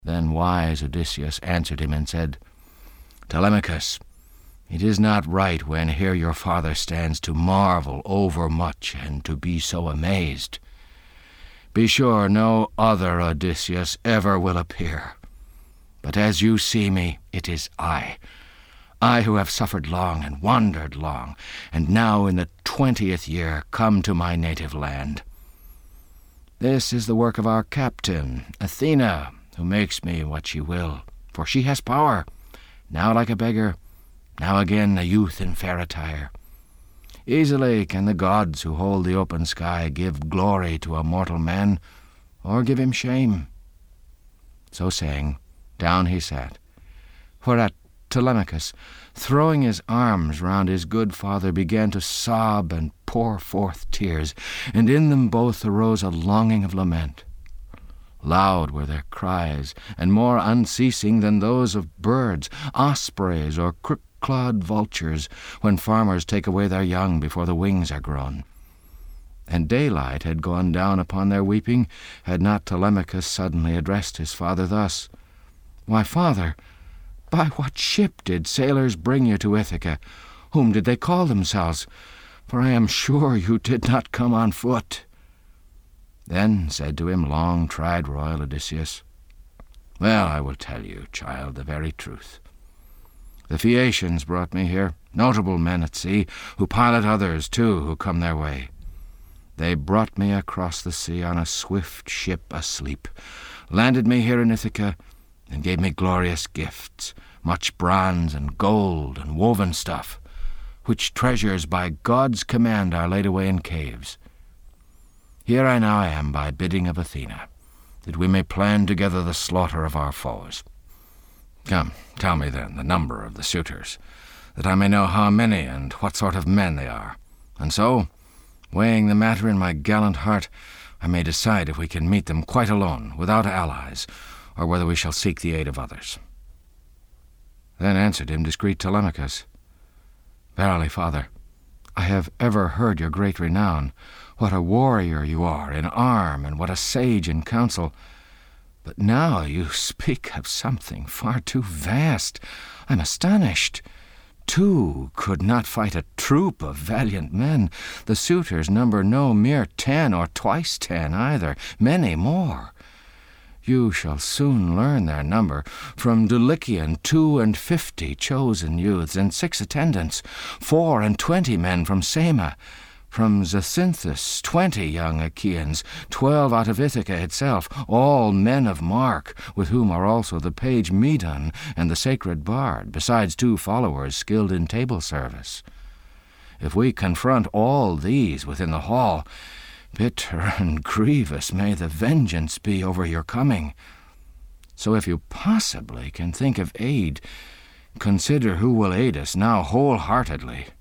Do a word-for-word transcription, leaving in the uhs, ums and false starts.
Then wise Odysseus answered him and said, Telemachus, it is not right when here your father stands to marvel overmuch and to be so amazed. Be sure no other Odysseus ever will appear. But as you see me, it is I, I who have suffered long and wandered long, and now in the twentieth year come to my native land. This is the work of our captain, Athena, who makes me what she will, for she has power, now like a beggar, now again a youth in fair attire. Easily can the gods who hold the open sky give glory to a mortal man, or give him shame. So saying, down he sat, whereat Telemachus, throwing his arms round his good father, began to sob and pour forth tears, and in them both arose a longing of lament. Loud were their cries, and more unceasing than those of birds, ospreys, or crook-clawed vultures, when farmers take away their young before the wings are grown. And daylight had gone down upon their weeping, had not Telemachus suddenly addressed his father thus, Why, father, by what ship did sailors bring you to Ithaca? Whom did they call themselves? For I am sure you did not come on foot. Then said to him long-tried royal Odysseus, Well, I will tell you, child, the very truth. The Phaeacians brought me here, notable men at sea, who pilot others, too, who come their way. They brought me across the sea on a swift ship asleep, landed me here in Ithaca, and gave me glorious gifts, much bronze and gold and woven stuff, which treasures by God's command are laid away in caves. Here I now am by bidding of Athena, that we may plan together the slaughter of our foes. Come, tell me then the number of the suitors, that I may know how many and what sort of men they are, and so, weighing the matter in my gallant heart, I may decide if we can meet them quite alone, without allies, or whether we shall seek the aid of others. Then answered him discreet Telemachus, Verily, father, I have ever heard your great renown, what a warrior you are in arm, and what a sage in counsel. But now you speak of something far too vast. I'm astonished. Two could not fight a troop of valiant men. The suitors number no mere ten, or twice ten either, many more. You shall soon learn their number. From Dulichian two and fifty chosen youths, and six attendants, four and twenty men from Sema. From Zacynthus twenty young Achaeans, twelve out of Ithaca itself, all men of mark, with whom are also the page Medon and the sacred bard, besides two followers skilled in table service. If we confront all these within the hall, bitter and grievous may the vengeance be over your coming. So if you possibly can think of aid, consider who will aid us now wholeheartedly.